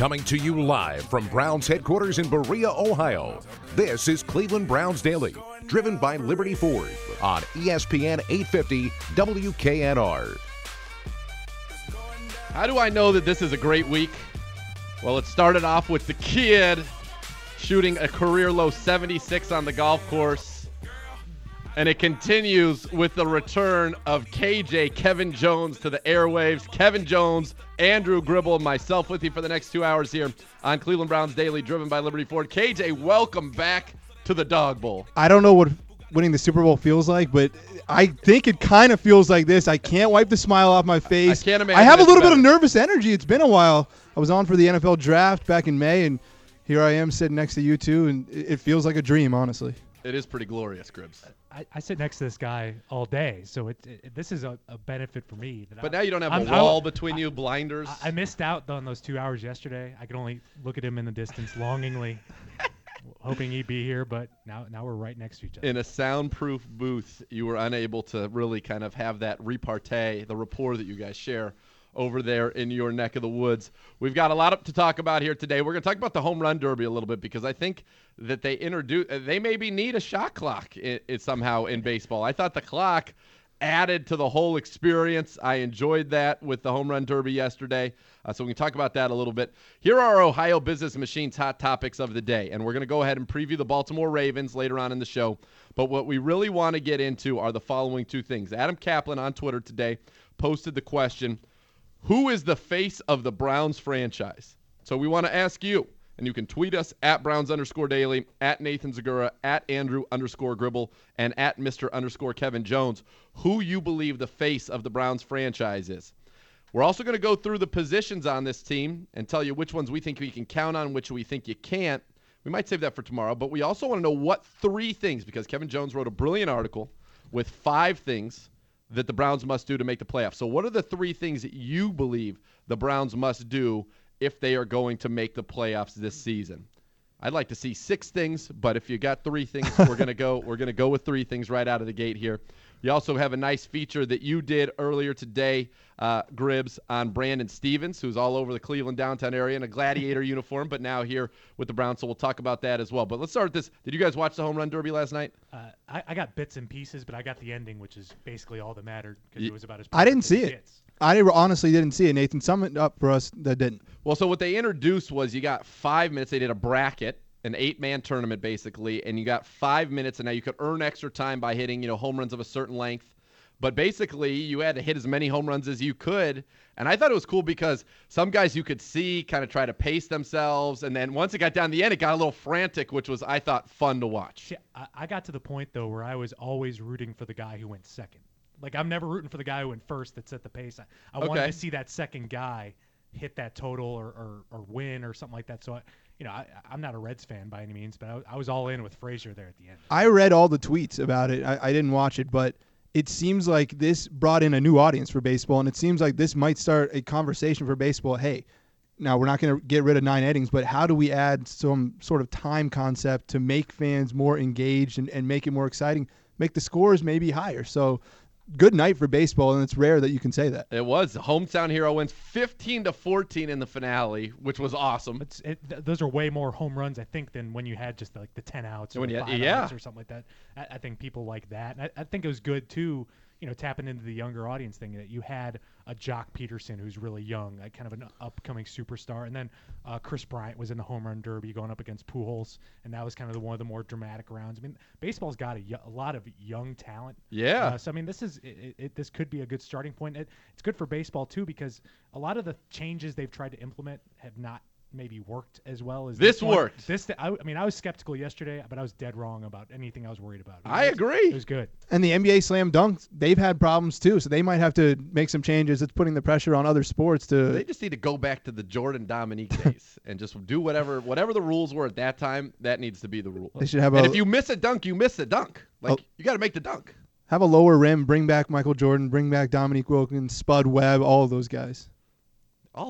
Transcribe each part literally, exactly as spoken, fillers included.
Coming to you live from Browns headquarters in Berea, Ohio. This is Cleveland Browns Daily, driven by Liberty Ford on E S P N eight fifty W K N R. How do I know that this is a great week? Well, it started off with the kid shooting a career-low seventy-six on the golf course. And it continues with the return of K J, Kevin Jones, to the airwaves. Kevin Jones, Andrew Gribble, and myself with you for the next two hours here on Cleveland Browns Daily, driven by Liberty Ford. K J, welcome back to the Dog Bowl. I don't know what winning the Super Bowl feels like, but I think it kind of feels like this. I can't wipe the smile off my face. I can't imagine. I have a little better. bit of nervous energy. It's been a while. I was on for the N F L draft back in May, and here I am sitting next to you two, and it feels like a dream, honestly. It is pretty glorious, Gribbs. I, I sit next to this guy all day, so it, it this is a, a benefit for me. That But I, now you don't have I'm, a wall I, between I, you, blinders. I, I missed out on those two hours yesterday. I could only look at him in the distance longingly, hoping he'd be here, but now now we're right next to each other. In a soundproof booth, you were unable to really kind of have that repartee, the rapport that you guys share over there in your neck of the woods. We've got a lot to talk about here today. We're going to talk about the home run derby a little bit because I think that they introduce, they maybe need a shot clock in, in somehow in baseball. I thought the clock added to the whole experience. I enjoyed that with the home run derby yesterday. Uh, so we can talk about that a little bit. Here are our Ohio Business Machine's hot topics of the day, and we're going to go ahead and preview the Baltimore Ravens later on in the show. But what we really want to get into are the following two things. Adam Kaplan on Twitter today posted the question, who is the face of the Browns franchise? So we want to ask you, and you can tweet us at Browns underscore daily, at Nathan Zagura, at Andrew underscore Gribble, and at Mister underscore Kevin Jones, who you believe the face of the Browns franchise is. We're also going to go through the positions on this team and tell you which ones we think we can count on, which we think you can't. We might save that for tomorrow, but we also want to know what three things, because Kevin Jones wrote a brilliant article with five things that the Browns must do to make the playoffs. So what are the three things that you believe the Browns must do if they are going to make the playoffs this season? I'd like to see six things, but if you got three things, we're going to go we're going to go with three things right out of the gate here. You also have a nice feature that you did earlier today, uh, Gribbs, on Brandon Stevens, who's all over the Cleveland downtown area in a Gladiator uniform, but now here with the Browns, so we'll talk about that as well. But let's start with this. Did you guys watch the home run derby last night? Uh, I, I got bits and pieces, but I got the ending, which is basically all that mattered because Y- it was about as I didn't perfect see as it. gets. I honestly didn't see it, Nathan. Sum it up for us that didn't. Well, so what they introduced was you got five minutes. They did a bracket, an eight-man tournament basically, and you got five minutes, and now you could earn extra time by hitting, you know, home runs of a certain length. But basically, you had to hit as many home runs as you could. And I thought it was cool because some guys you could see kind of try to pace themselves. And then once it got down to the end, it got a little frantic, which was, I thought, fun to watch. See, I, I got to the point, though, where I was always rooting for the guy who went second. Like, I'm never rooting for the guy who went first that set the pace. I, I Okay. wanted to see that second guy hit that total or, or, or win or something like that. So, I, you know, I, I'm not a Reds fan by any means, but I, I was all in with Frazier there at the end. I read all the tweets about it. I, I didn't watch it, but it seems like this brought in a new audience for baseball, and it seems like this might start a conversation for baseball. Hey, now we're not going to get rid of nine innings, but how do we add some sort of time concept to make fans more engaged and, and make it more exciting, make the scores maybe higher? So good night for baseball, and it's rare that you can say that. It was. The hometown hero wins fifteen to fourteen in the finale, which was awesome. It's, it, th- those are way more home runs, I think, than when you had just like the ten outs or When the you had- five yeah. outs or something like that. I, I think people like that. And I, I think it was good, too, you know, tapping into the younger audience thing, that you had a Jock Peterson who's really young, like kind of an upcoming superstar. And then uh, Chris Bryant was in the home run derby going up against Pujols, and that was kind of the, one of the more dramatic rounds. I mean, baseball's got a, y- a lot of young talent. Yeah. Uh, so, I mean, this is it, it, this could be a good starting point. It, it's good for baseball, too, because a lot of the changes they've tried to implement have not maybe worked as well as This one. worked. This, I, I mean, I was skeptical yesterday, but I was dead wrong about anything I was worried about. It I was- agree. It was good. And the N B A slam dunks, they've had problems too, so they might have to make some changes. It's putting the pressure on other sports to They just need to go back to the Jordan Dominique days and just do whatever whatever the rules were at that time. That needs to be the rule. They should have and a if you miss a dunk, you miss a dunk. Like Oh. you got to make the dunk. have a lower rim, bring back Michael Jordan, bring back Dominique Wilkins, Spud Webb, all of those guys. All of them.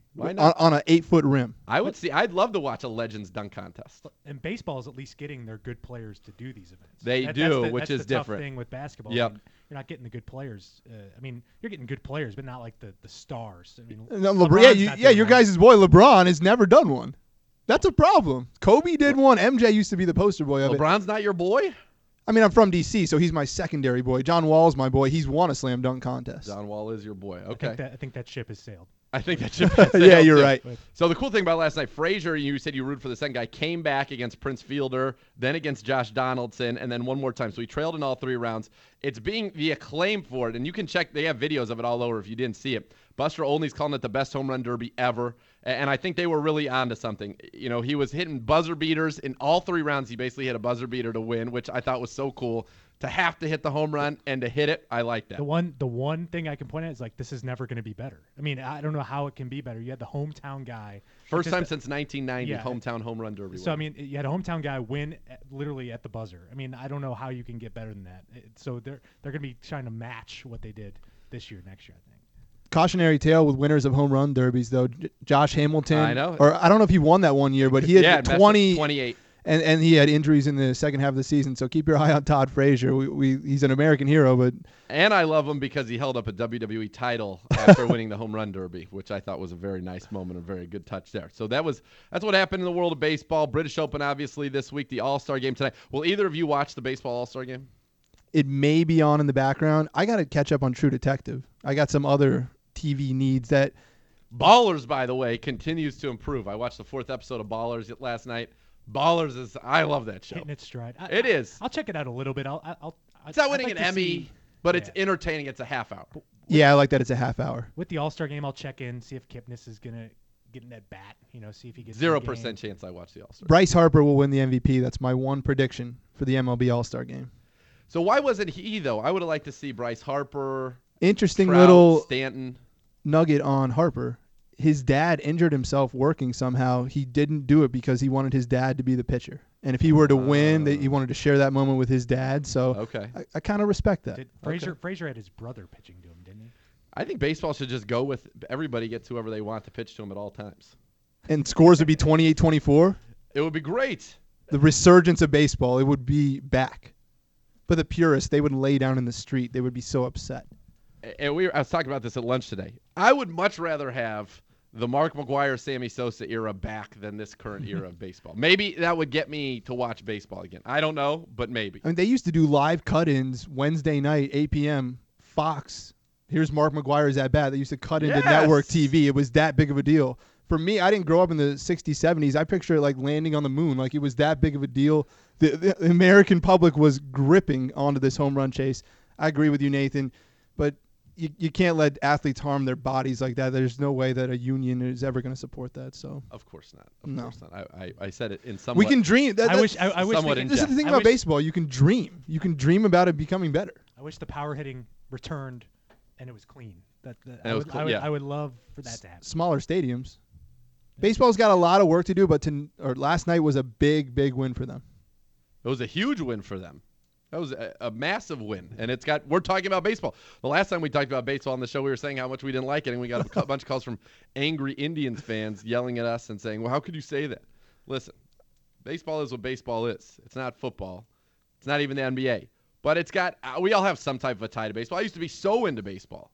Why on, not? on an eight-foot rim. I would see. I'd love to watch a Legends dunk contest. And baseball is at least getting their good players to do these events. They That- do, that's the, which that's is the tough different. thing with basketball. Yep. I mean, you're not getting the good players. Uh, I mean, you're getting good players, but not like the, the stars. I mean, No, LeBron, LeBron's yeah, you, not yeah, doing your one. guys' boy LeBron has never done one. That's a problem. Kobe did one. M J used to be the poster boy of it. LeBron's not your boy? I mean, I'm from D C, so he's my secondary boy. John Wall's my boy. He's won a slam dunk contest. John Wall is your boy. I Okay. think that, I think that ship has sailed. I think that should be Yeah, you're right. So the cool thing about last night, Frazier, you said you rooted for the second guy, came back against Prince Fielder, then against Josh Donaldson, and then one more time. So he trailed in all three rounds. It's being the acclaim for it, and you can check. They have videos of it all over if you didn't see it. Buster Olney's calling it the best home run derby ever, and I think they were really onto something. You know, he was hitting buzzer beaters in all three rounds. He basically hit a buzzer beater to win, which I thought was so cool. To have to hit the home run and to hit it, I like that. The one the one thing I can point at is like this is never going to be better. I mean, I don't know how it can be better. You had the hometown guy. First because time the- since nineteen ninety, Yeah. hometown home run derby. So I win. mean, you had a hometown guy win at, literally at the buzzer. I mean, I don't know how you can get better than that. It, so they're they're going to be trying to match what they did this year, next year, I think. Cautionary tale with winners of home run derbies, though. J- Josh Hamilton. I know. Or I don't know if he won that one year, but he had yeah, Messi, twenty, twenty-eight. and, and he had injuries in the second half of the season. So keep your eye on Todd Frazier. We, we he's an American hero, but And I love him because he held up a W W E title after winning the home run derby, which I thought was a very nice moment, a very good touch there. So that was that's what happened in the world of baseball. British Open, obviously, this week, the All-Star game tonight. Will either of you watch the baseball All-Star game? it may be on in the background. I got to catch up on True Detective. I got some other T V needs that. Ballers, by the way, continues to improve. I watched the fourth episode of Ballers last night. Ballers is I love that show. Hitting its stride. I, It is. I'll check it out a little bit. I'll. I'll. It's not I'd winning like an to Emmy, see- but it's yeah. entertaining. It's a half hour. Yeah, I like that it's a half hour. With the All Star game, I'll check in, see if Kipnis is gonna get in that bat. You know, see if he gets in the Zero game. percent chance I watch the All-Star. Bryce Harper will win the M V P. That's my one prediction for the M L B All-Star game. So why wasn't he though? I would have liked to see Bryce Harper, Interesting Trout, little Stanton. nugget on Harper. His dad injured himself working somehow. He didn't do it because he wanted his dad to be the pitcher. And if he were to win, that he wanted to share that moment with his dad. So Okay. I, I kind of respect that. Did Frazier? Frazier had his brother pitching to him, didn't he? I think baseball should just go with everybody gets whoever they want to pitch to them at all times. And scores would be twenty-eight twenty-four. It would be great. The resurgence of baseball, it would be back. But the purists, they would lay down in the street. They would be so upset. And we were, I was talking about this at lunch today. I would much rather have the Mark McGwire, Sammy Sosa era back than this current era of baseball. Maybe that would get me to watch baseball again. I don't know, but maybe. I mean, they used to do live cut-ins Wednesday night, eight p.m. Fox. Here's Mark McGwire's at bat. They used to cut into Yes. network T V. It was that big of a deal. For me, I didn't grow up in the sixties, seventies. I picture it like landing on the moon. Like it was that big of a deal. The, the American public was gripping onto this home run chase. I agree with you, Nathan. But you, you can't let athletes harm their bodies like that. There's no way that a union is ever going to support that. So Of course not. Of No. course not. I, I, I said it in some we can dream. That, I that- wish. I, I wish. We somewhat could, in this is the thing I about wish- baseball. You can dream. You can dream about it becoming better. I wish the power hitting returned, and it was clean. That, that And I, it was would, cl- I, would, yeah. I would love for that to happen. Smaller stadiums. Baseball's got a lot of work to do, but to, or last night was a big, big win for them. It was a huge win for them. That was a, a massive win, and it's got. We're talking about baseball. The last time we talked about baseball on the show, we were saying how much we didn't like it, and we got a cu- bunch of calls from angry Indians fans yelling at us and saying, "Well, how could you say that?" Listen, baseball is what baseball is. It's not football. It's not even the N B A. But it's got. Uh, we all have some type of a tie to baseball. I used to be so into baseball.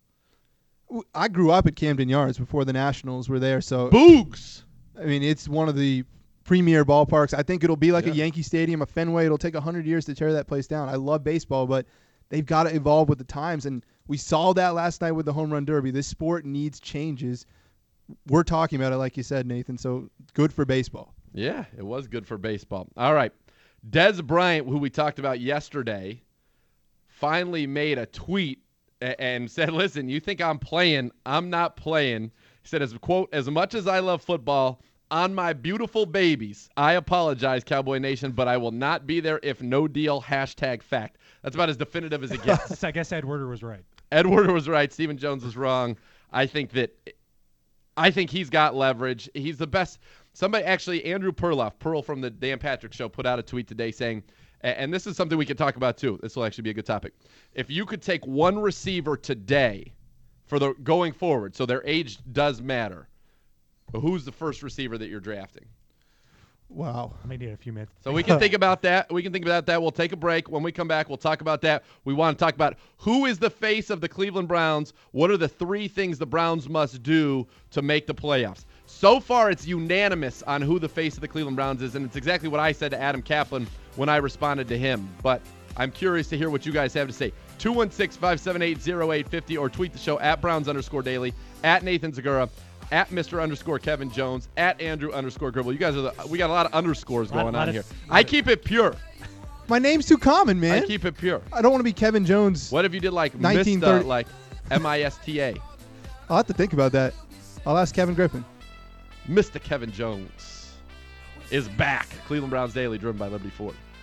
I grew up at Camden Yards before the Nationals were there, so Boogs. I mean it's one of the premier ballparks. I think it'll be like Yeah. a Yankee Stadium, a Fenway. It'll take a hundred years to tear that place down. I love baseball, but they've got to evolve with the times, and we saw that last night with the home run derby. This sport needs changes. We're talking about it, like you said, Nathan. So good for baseball. Yeah, it was good for baseball. All right. Des Bryant, who we talked about yesterday, finally made a tweet a- and said, listen, you think I'm playing, I'm not playing. He said, as quote, as much as I love football, on my beautiful babies, I apologize, Cowboy Nation, but I will not be there if no deal, hashtag fact. That's about as definitive as it gets. I guess Ed Werder was right. Edward was right. Stephen Jones was wrong. I think that I think he's got leverage. He's the best. Somebody actually, Andrew Perloff, Pearl from the Dan Patrick Show, put out a tweet today saying, and this is something we could talk about too. This will actually be a good topic. If you could take one receiver today for the going forward, so their age does matter, But who's the first receiver that you're drafting? Wow. I may need a few minutes. So we can think about that. We can think about that. We'll take a break. When we come back, we'll talk about that. We want to talk about who is the face of the Cleveland Browns. What are the three things the Browns must do to make the playoffs? So far, it's unanimous on who the face of the Cleveland Browns is, and it's exactly what I said to Adam Kaplan when I responded to him. But I'm curious to hear what you guys have to say. two one six, five seven eight, zero eight five zero or tweet the show at Browns underscore daily, at Nathan Zagura, at Mister underscore Kevin Jones, at Andrew underscore Gribble. You guys are the, we got a lot of underscores Lot- going lot on of- here. lot I of- keep it pure. My name's too common, man. I keep it pure. I don't want to be Kevin Jones. What if you did like nineteen Mista, thirty like M I S T A? I'll have to think about that. I'll ask Kevin Griffin. Mister Kevin Jones is back. Cleveland Browns Daily, driven by Liberty Ford.